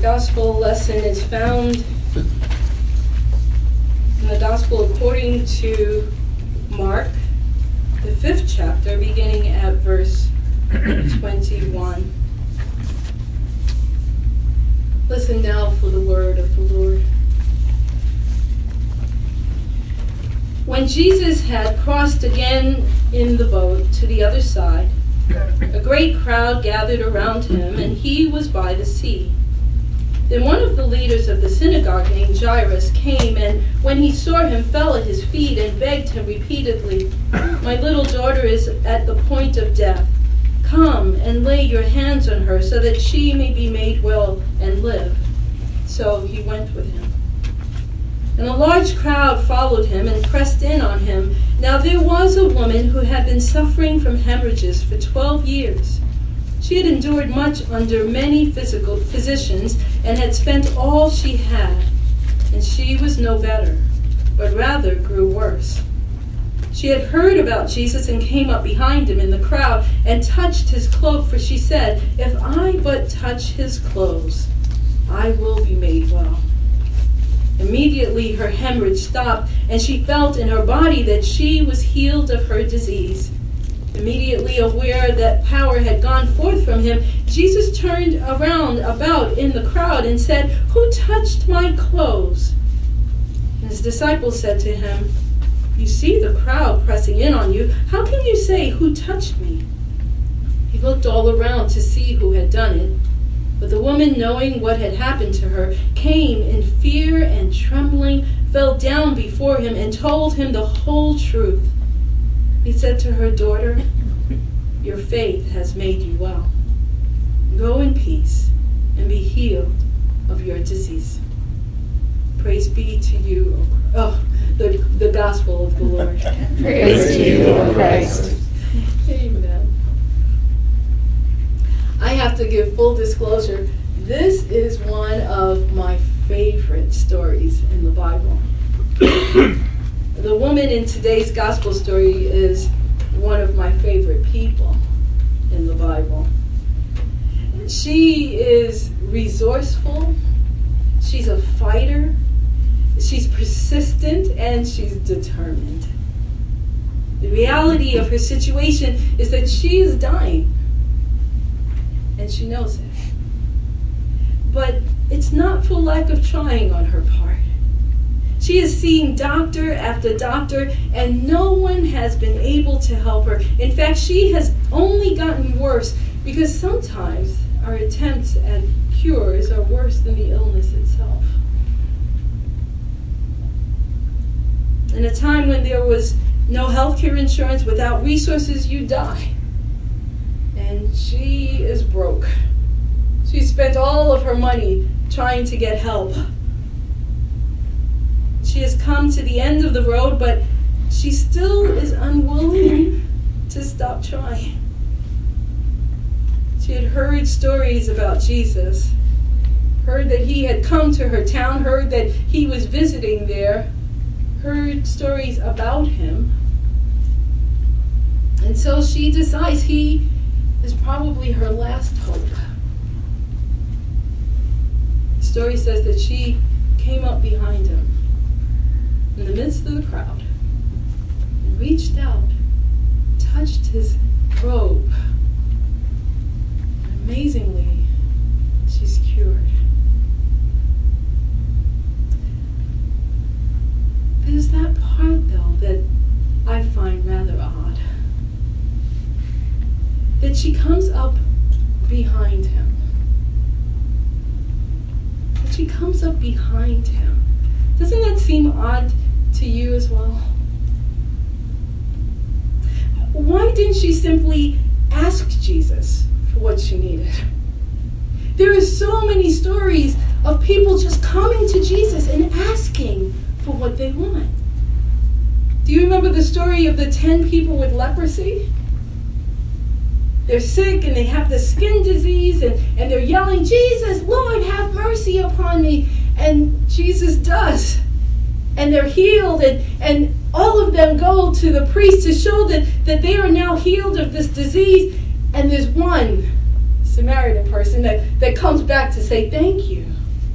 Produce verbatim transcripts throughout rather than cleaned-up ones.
gospel lesson is found in the gospel according to Mark, the fifth chapter, beginning at verse twenty-one. Listen now for the word of the Lord. When Jesus had crossed again in the boat to the other side, a great crowd gathered around him, and he was by the sea. Then one of the leaders of the synagogue named Jairus came, and when he saw him, fell at his feet and begged him repeatedly, "My little daughter is at the point of death. Come and lay your hands on her so that she may be made well and live." So he went with him. And a large crowd followed him and pressed in on him. Now there was a woman who had been suffering from hemorrhages for twelve years. She had endured much under many physical physicians and had spent all she had, and she was no better, but rather grew worse. She had heard about Jesus and came up behind him in the crowd and touched his cloak, for she said, "If I but touch his clothes, I will be made well." Immediately her hemorrhage stopped, and she felt in her body that she was healed of her disease. Immediately aware that power had gone forth from him, Jesus turned around about in the crowd and said, "Who touched my clothes?" And his disciples said to him, "You see the crowd pressing in on you. How can you say, 'Who touched me?'" He looked all around to see who had done it. But the woman, knowing what had happened to her, came in fear and trembling, fell down before him, and told him the whole truth. He said to her, "Daughter, your faith has made you well. Go in peace and be healed of your disease." Praise be to you, O oh, the, the gospel of the Lord. Praise to you, O Christ. Amen. I have to give full disclosure. This is one of my favorite stories in the Bible. The woman in today's gospel story is one of my favorite people in the Bible. She is resourceful. She's a fighter. She's persistent, and she's determined. The reality of her situation is that she is dying. And she knows it. But it's not for lack of trying on her part. She is seeing doctor after doctor, and no one has been able to help her. In fact, she has only gotten worse, because sometimes our attempts at cures are worse than the illness itself. In a time when there was no healthcare insurance, without resources, you die. And she is broke. She spent all of her money trying to get help. She has come to the end of the road, but she still is unwilling to stop trying. She had heard stories about Jesus, heard that he had come to her town, heard that he was visiting there, heard stories about him. And so she decides he is probably her last hope. The story says that she came up behind him in the midst of the crowd and reached out, touched his robe, and amazingly, she's cured. There's that part, though, that I find rather odd. That she comes up behind him. That she comes up behind him. Doesn't that seem odd to you as well? Why didn't she simply ask Jesus for what she needed? There are so many stories of people just coming to Jesus and asking for what they want. Do you remember the story of the ten people with leprosy? They're sick and they have the skin disease, and, and they're yelling, "Jesus, Lord, have mercy upon me." And Jesus does. And they're healed, and, and all of them go to the priest to show that, that they are now healed of this disease. And there's one Samaritan person that, that comes back to say thank you.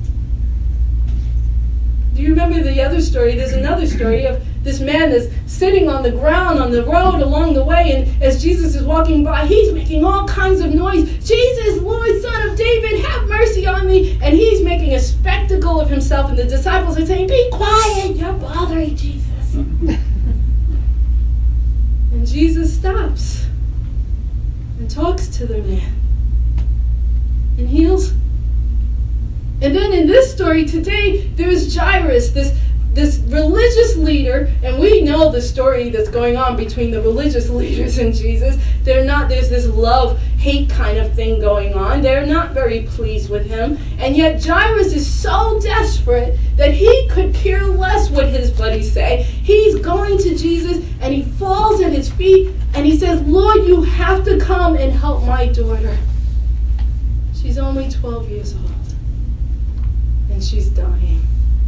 Do you remember the other story? There's another story of this man that's sitting on the ground on the road along the way, and as Jesus is walking by, he's making all kinds of noise. Jesus, Lord, Son of David, have mercy on me. And he's making a spectacle of himself, and the disciples are saying, be quiet, you're bothering Jesus. And Jesus stops and talks to the man and heals. And then in this story today, there's Jairus, this this religious leader, and we know the story that's going on between the religious leaders and Jesus. They're not, there's this love-hate kind of thing going on. They're not very pleased with him. And yet Jairus is so desperate that he could care less what his buddies say. He's going to Jesus, and he falls at his feet, and he says, Lord, you have to come and help my daughter. She's only twelve years old. And she's dying.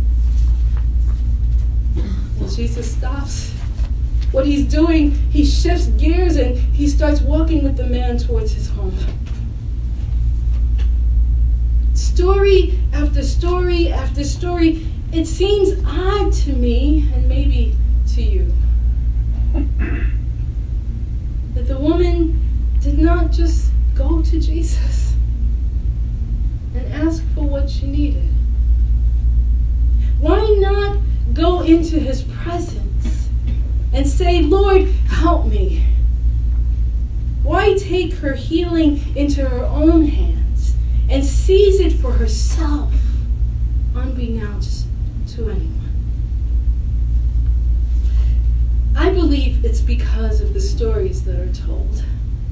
And Jesus stops what he's doing. He shifts gears and he starts walking with the man towards his home. Story after story after story. It seems odd to me, and maybe to you, that the woman did not just go to Jesus and ask for what she needed. Why not go into his presence and say, Lord, help me? Why take her healing into her own hands and seize it for herself, unbeknownst to anyone? I believe it's because of the stories that are told.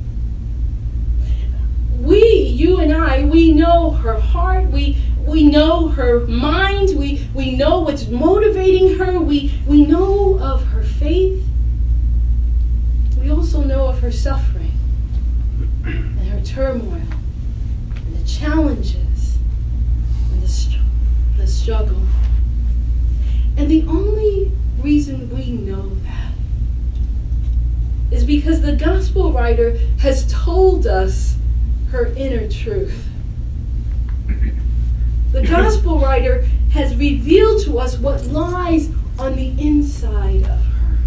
We, you and I, we know her heart, we we know her mind, we, we know what's motivating her, we, we know of her faith. We also know of her suffering and her turmoil and the challenges and the, str- the struggle. And the only reason we know that is because the gospel writer has told us her inner truth. The gospel writer has revealed to us what lies on the inside of her.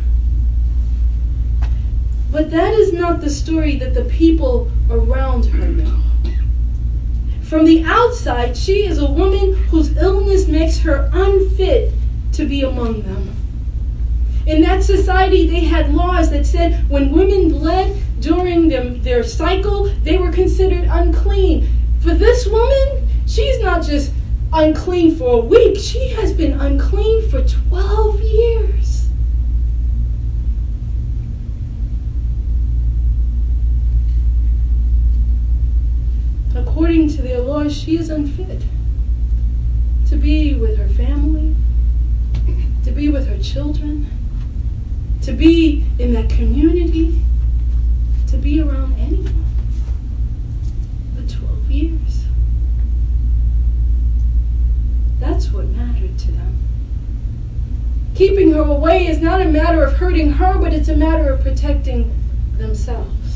But that is not the story that the people around her know. From the outside, she is a woman whose illness makes her unfit to be among them. In that society, they had laws that said when women bled during them, their cycle, they were considered unclean. For this woman, she's not just unclean for a week. She has been unclean for twelve years. According to their laws, she is unfit to be with her family, to be with her children, to be in that community, to be around anyone. For twelve years. That's what mattered to them. Keeping her away is not a matter of hurting her, but it's a matter of protecting themselves.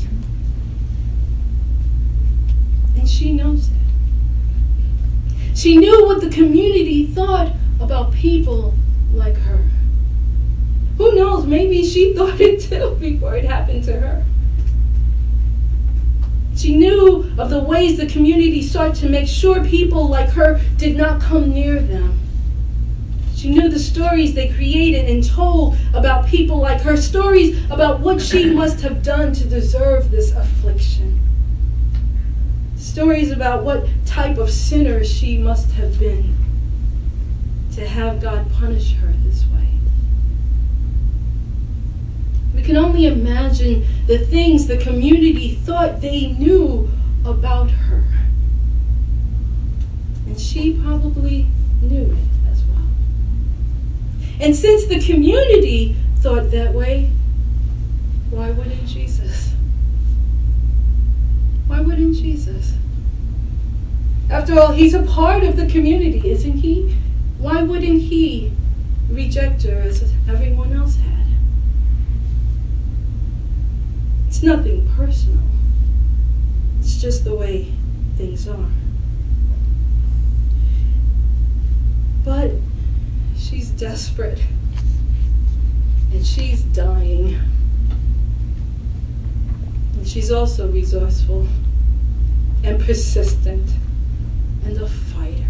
And she knows it. She knew what the community thought about people like her. Who knows, maybe she thought it too before it happened to her. She knew of the ways the community sought to make sure people like her did not come near them. She knew the stories they created and told about people like her, stories about what she must have done to deserve this affliction. Stories about what type of sinner she must have been to have God punish her this way. We can only imagine the things the community thought they knew about her. And she probably knew it as well. And since the community thought that way, why wouldn't Jesus? Why wouldn't Jesus? After all, he's a part of the community, isn't he? Why wouldn't he reject her as everyone else had? It's nothing personal. It's just the way things are. But she's desperate, and she's dying. And she's also resourceful and persistent and a fighter.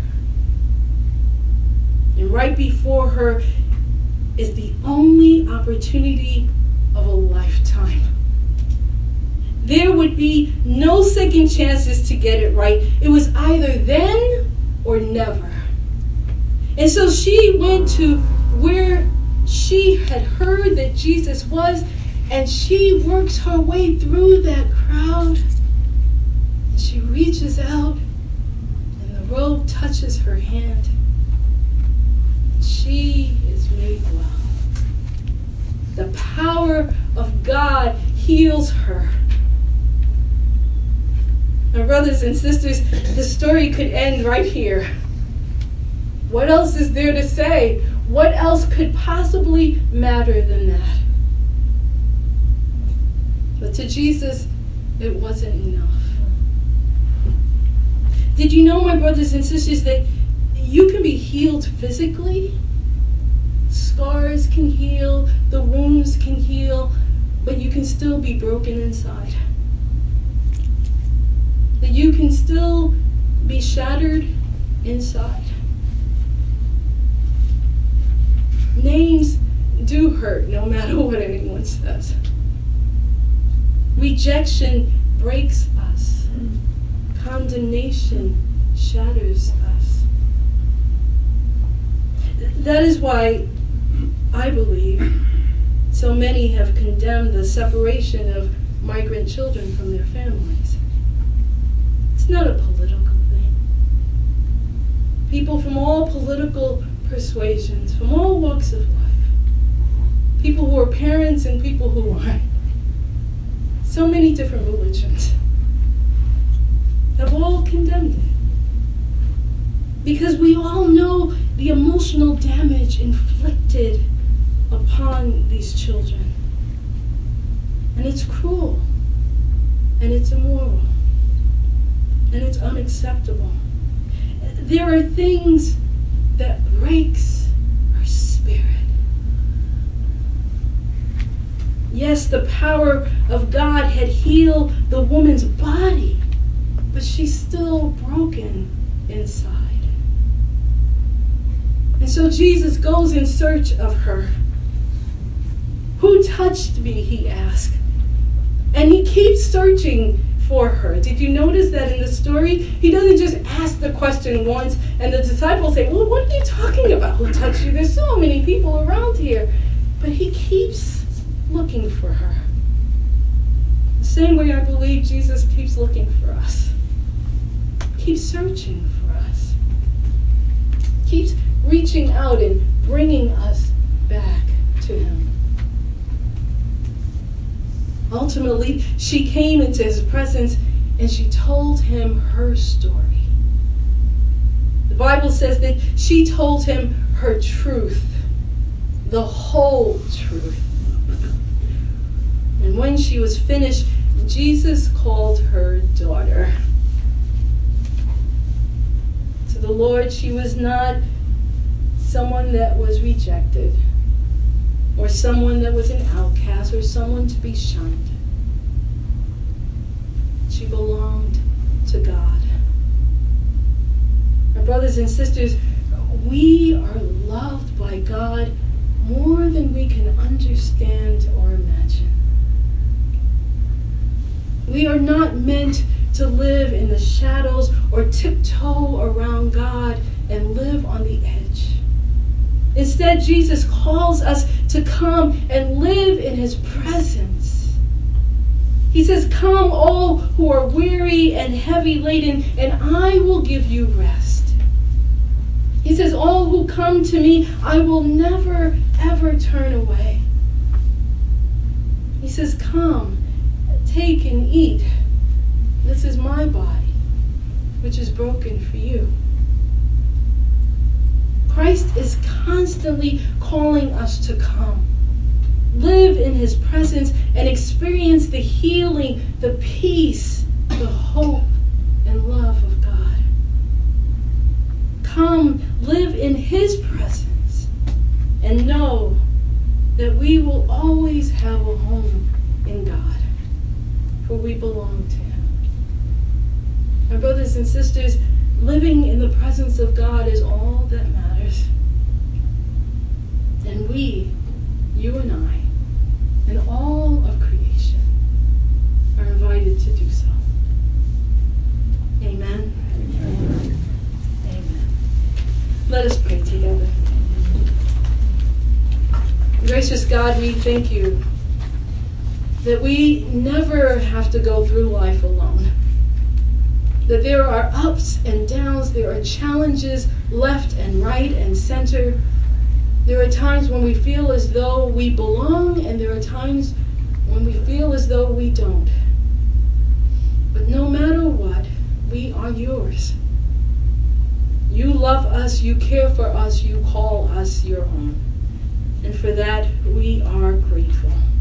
And right before her is the only opportunity of a lifetime. There would be no second chances to get it right. It was either then or never. And so she went to where she had heard that Jesus was, and she works her way through that crowd. And she reaches out, and the robe touches her hand. She is made well. The power of God heals her. My brothers and sisters, the story could end right here. What else is there to say? What else could possibly matter than that? But to Jesus, it wasn't enough. Did you know, my brothers and sisters, that you can be healed physically? Scars can heal, the wounds can heal, but you can still be broken inside. That you can still be shattered inside. Names do hurt no matter what anyone says. Rejection breaks us. Condemnation shatters us. That is why I believe so many have condemned the separation of migrant children from their families. It's not a political thing. People from all political persuasions, from all walks of life, people who are parents and people who aren't, so many different religions, have all condemned it. Because we all know the emotional damage inflicted upon these children. And it's cruel. And it's immoral. And it's unacceptable. There are things that breaks our spirit. Yes, the power of God had healed the woman's body, but she's still broken inside. And so Jesus goes in search of her. Who touched me, he asked. And he keeps searching for her. Did you notice that in the story? He doesn't just ask the question once and the disciples say, well, what are you talking about? Who touched you? There's so many people around here. But he keeps looking for her. The same way I believe Jesus keeps looking for us. Keeps searching for us. Keeps reaching out and bringing us back to him. Ultimately, she came into his presence and she told him her story. The Bible says that she told him her truth, the whole truth. And when she was finished, Jesus called her daughter. To the Lord, she was not someone that was rejected, or someone that was an outcast, or someone to be shunned. She belonged to God. My brothers and sisters, we are loved by God more than we can understand or imagine. We are not meant to live in the shadows or tiptoe around God and live on the edge. Instead, Jesus calls us to come and live in his presence. He says, come all who are weary and heavy laden, and I will give you rest. He says, all who come to me, I will never, ever turn away. He says, come, take and eat. This is my body, which is broken for you. Christ is constantly calling us to come, live in his presence, and experience the healing, the peace, the hope, and and love of God. Come, live in His presence, and know that we will always have a home in God, for we belong to Him. My brothers and sisters, living in the presence of God is all that matters. And we, you and I, and all of creation are invited to do so. Amen. Amen. Amen. Let us pray together. Gracious God, we thank you that we never have to go through life alone. That there are ups and downs, there are challenges left and right and center. There are times when we feel as though we belong, and there are times when we feel as though we don't. But no matter what, we are yours. You love us, you care for us, you call us your own. And for that, we are grateful.